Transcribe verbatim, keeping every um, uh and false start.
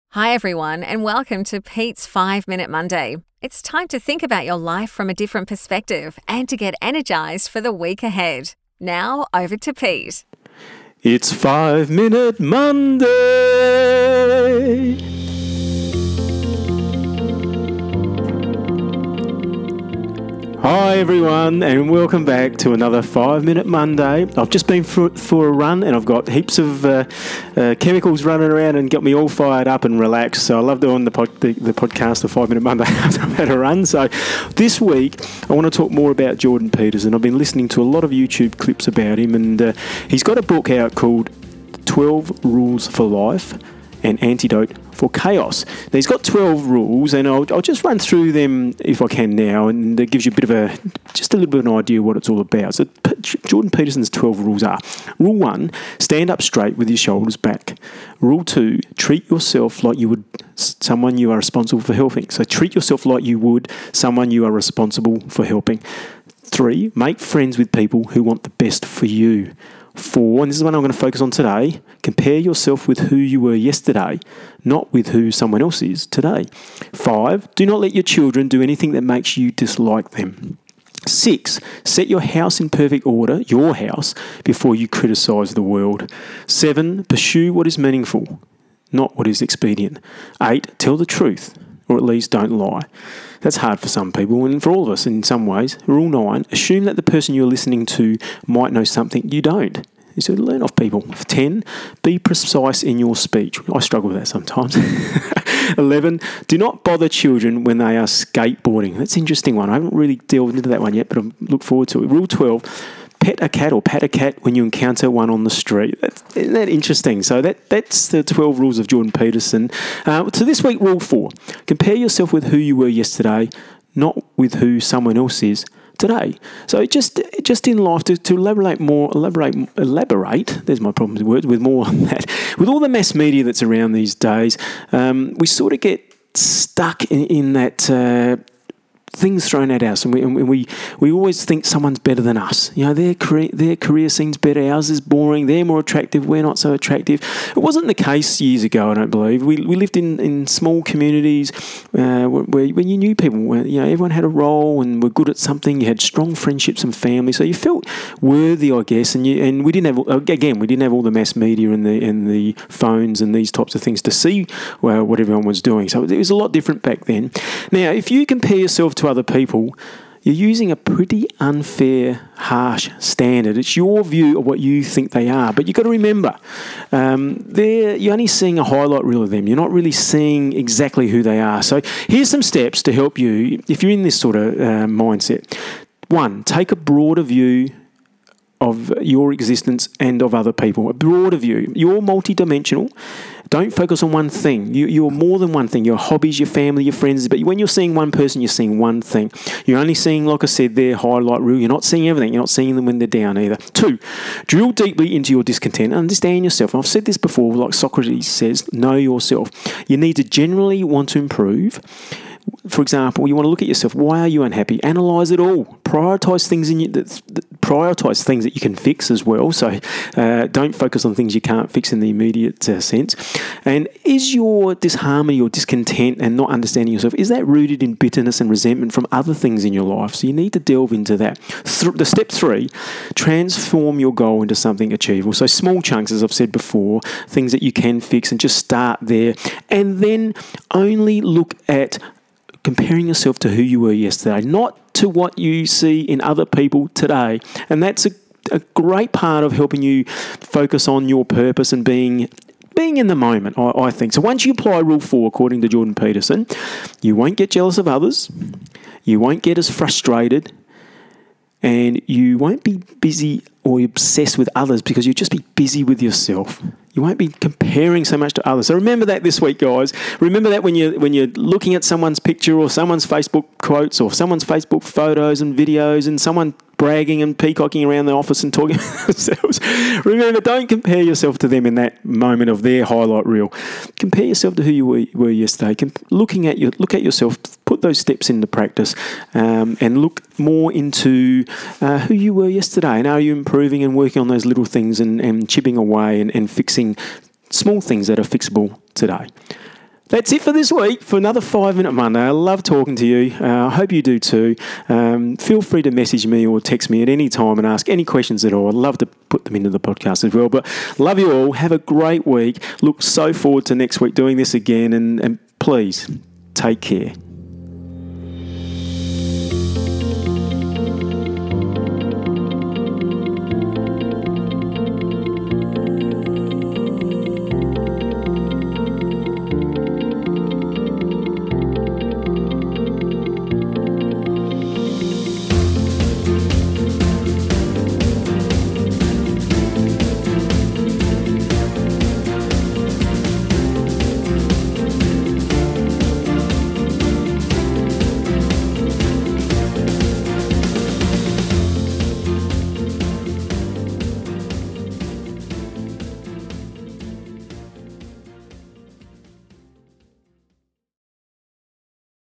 Hi everyone, and welcome to Pete's five minute Monday. It's time to think about your life from a different perspective and to get energized for the week ahead. Now, over to Pete. It's five minute Monday. Hi everyone, and welcome back to another five minute Monday. I've just been for, for a run and I've got heaps of uh, uh, chemicals running around and got me all fired up and relaxed. So I love doing the, pod, the, the podcast, the five minute Monday after I've had a run. So this week I want to talk more about Jordan Peterson. I've been listening to a lot of YouTube clips about him, and uh, he's got a book out called twelve Rules for Life, an Antidote for Chaos. Now, he's got twelve rules, and I'll, I'll just run through them if I can now, and it gives you a bit of a, just a little bit of an idea of what it's all about. So P- Jordan Peterson's twelve rules are: Rule one, stand up straight with your shoulders back. Rule two, treat yourself like you would someone you are responsible for helping. So treat yourself like you would someone you are responsible for helping. Three, make friends with people who want the best for you. Four, and this is what I'm going to focus on today, compare yourself with who you were yesterday, not with who someone else is today. Five, do not let your children do anything that makes you dislike them. Six, set your house in perfect order, your house, before you criticise the world. Seven, pursue what is meaningful, not what is expedient. Eight, tell the truth, or at least don't lie. That's hard for some people, and for all of us in some ways. Rule nine, assume that the person you're listening to might know something you don't. You sort of learn off people. ten, be precise in your speech. I struggle with that sometimes. eleven, do not bother children when they are skateboarding. That's an interesting one. I haven't really delved into that one yet, but I look forward to it. Rule twelve, pet a cat or pat a cat when you encounter one on the street. That's, isn't that interesting? So that that's the twelve rules of Jordan Peterson. Uh, so this week, rule four, compare yourself with who you were yesterday, not with who someone else is today. So just just in life, to, to elaborate more, elaborate, elaborate, there's my problem with words, with more on that. With all the mass media that's around these days, um, we sort of get stuck in, in that... Uh, things thrown at us, and we, and we we always think someone's better than us. You know, their career, their career seems better, ours is boring, they're more attractive, we're not so attractive. It wasn't the case years ago, I don't believe. We we lived in, in small communities uh, where when you knew people, where, you know, everyone had a role and were good at something, you had strong friendships and family, so you felt worthy, I guess, and you, and we didn't have, again, we didn't have all the mass media and the, and the phones and these types of things to see well, what everyone was doing, so it was a lot different back then. Now, if you compare yourself to other people, you're using a pretty unfair, harsh standard. It's your view of what you think they are, but you've got to remember, um, they're, you're only seeing a highlight reel of them. You're not really seeing exactly who they are. So here's some steps to help you if you're in this sort of uh, mindset. One, take a broader view of your existence and of other people. A broader view. You're multidimensional. Don't focus on one thing. You, you're more than one thing. Your hobbies, your family, your friends. But when you're seeing one person, you're seeing one thing. You're only seeing, like I said, their highlight reel. You're not seeing everything. You're not seeing them when they're down either. Two, drill deeply into your discontent. Understand yourself. And I've said this before, like Socrates says, know yourself. You need to generally want to improve. For example, you want to look at yourself. Why are you unhappy? Analyse it all. Prioritise things in you. That, prioritise things that you can fix as well. So uh, don't focus on things you can't fix in the immediate uh, sense. And is your disharmony or discontent and not understanding yourself, is that rooted in bitterness and resentment from other things in your life? So you need to delve into that. Th- the step three, transform your goal into something achievable. So small chunks, as I've said before, things that you can fix, and just start there. And then only look at comparing yourself to who you were yesterday, not to what you see in other people today. And that's a, a great part of helping you focus on your purpose and being being in the moment, I, I think. So once you apply Rule four, according to Jordan Peterson, you won't get jealous of others, you won't get as frustrated, and you won't be busy or obsessed with others because you'll just be busy with yourself. You won't be comparing so much to others. So remember that this week, guys. Remember that when you're, when you're looking at someone's picture or someone's Facebook quotes or someone's Facebook photos and videos and someone bragging and peacocking around the office and talking about themselves. Remember, don't compare yourself to them in that moment of their highlight reel. Compare yourself to who you were, were yesterday. Com- looking at your, look at yourself, put those steps into practice, um, and look more into uh, who you were yesterday, and are you improving and working on those little things and, and chipping away and, and fixing small things that are fixable today. That's it for this week for another Five Minute Monday. I love talking to you. Uh, I hope you do too. Um, feel free to message me or text me at any time and ask any questions at all. I'd love to put them into the podcast as well. But love you all. Have a great week. Look so forward to next week doing this again. And, and please take care.